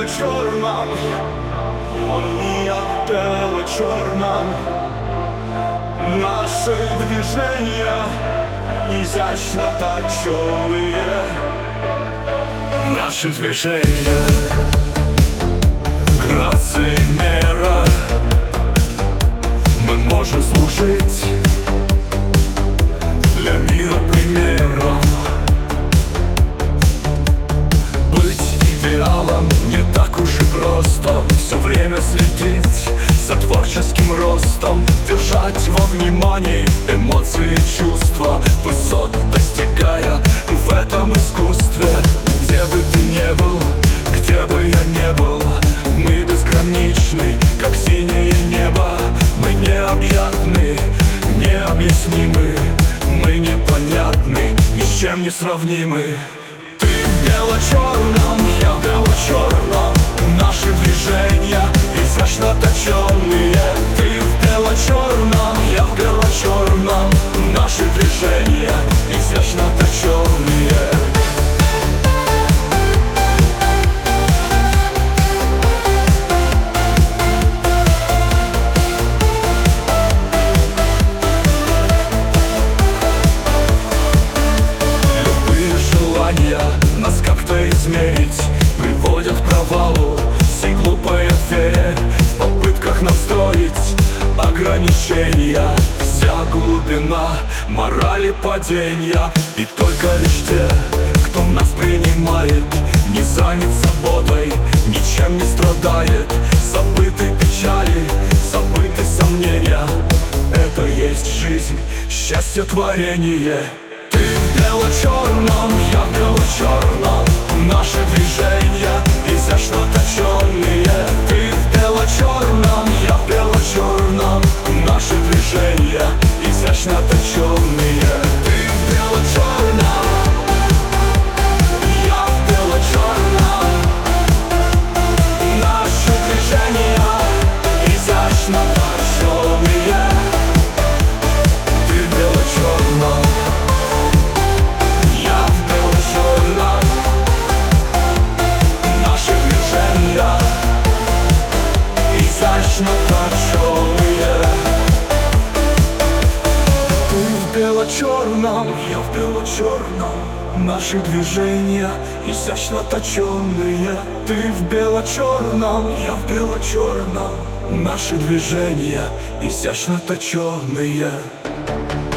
бело-черном, я в бело-черном. Наши движения изящно точёные. Наши движения грации мера. Мы можем служить для мира примером. Быть идеалом не так уж и просто. Все время следить за творческим ростом, держать во внимании эмоции и чувства, высот достигая в этом искусстве. Где бы ты ни был, где бы я ни был, мы безграничны, как синее небо. Мы необъятны, необъяснимы, мы непонятны, ни с чем не сравнимы. Ты в бело-черном, я в бело-черном. Наши движения изящно точёные. Ты в бело-черном, я в бело-черном. Наши движения изящно точёные. Нас как-то измерить приводят к провалу всей глупой афере. В попытках настроить ограничения, вся глубина морали падения. И только лишь те, кто нас принимает, не занят заботой, ничем не страдает. Забыты печали, забыты сомнения. Это есть жизнь, счастье творение. Ты в бело-черном, я в бело-черном. Наши движения изящно точёные. Ты в бело-черном, я в бело-черном. Наши движения изящно точёные. Ты в бело-черном, я в бело-черном. Наши движения изящно точёные. Ты в бело-черном, изящно точёные. Ты в бело-черном, я в бело-черном. Наши движения изящно точёные. Ты в бело-черном, я в бело-черном. Наши движения изящно точёные.